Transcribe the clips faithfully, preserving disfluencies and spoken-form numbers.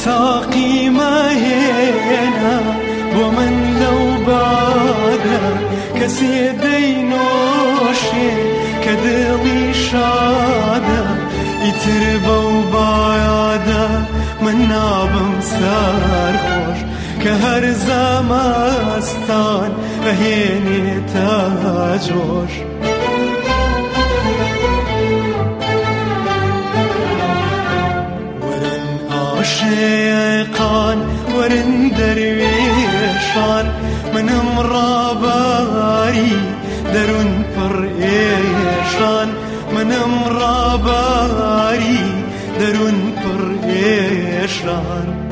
ساقي ما هنا ومن لو بعد كسي دينوشي كدلي شادا يتربى وبعدا من نابم سارخوش كهرزا مستان هيني تاجوش شيقان ورن درويشان من مراباري درون فريشان من مراباري درون فريشان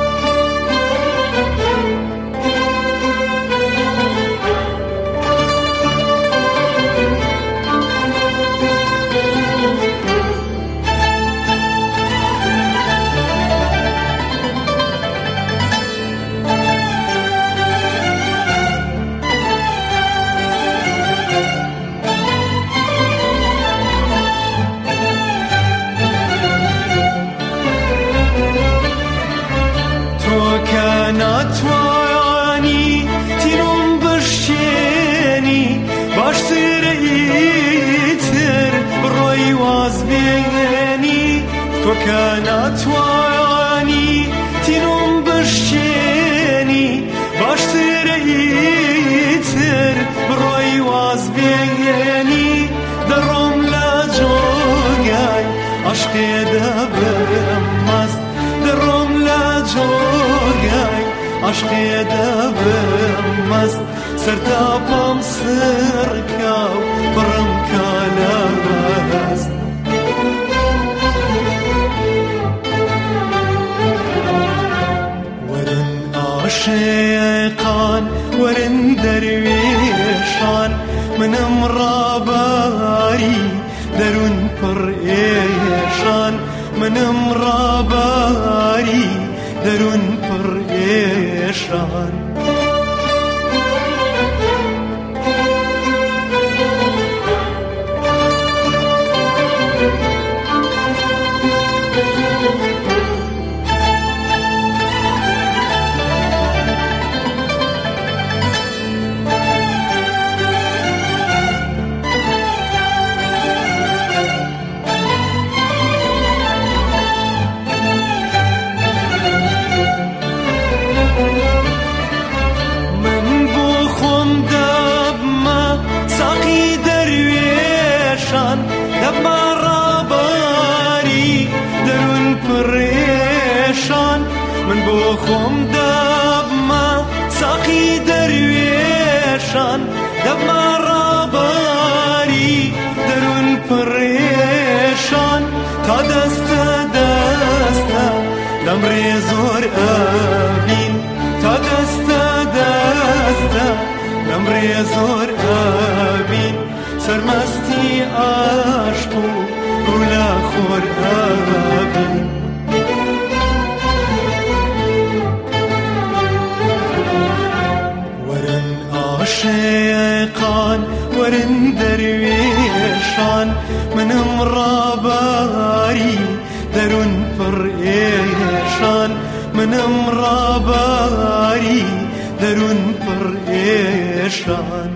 ناتوانی تینم بشینی باشتر ایتر بروی واز بینی تو که ناتوانی تینم بشینی باشتر ایتر بروی واز بینی درم لجوگای عشقی دبرم مست درم لجوگای عشقي دبر مست سرتابم سركاو برمكا لبست ورن عاشقان ورن درويشان من مراباري درون فريشان من مراباري درون فريشان من بخوم دب ما ساقي درويشان دب ما راباري درون پريشان تا دست دست لمري زور أبين تا دست دست لمري زور أبين سرمستي عشقو ولا خور أبين عاشقان ورن درويشان من مراباري درون فريشان من مراباري درون فريشان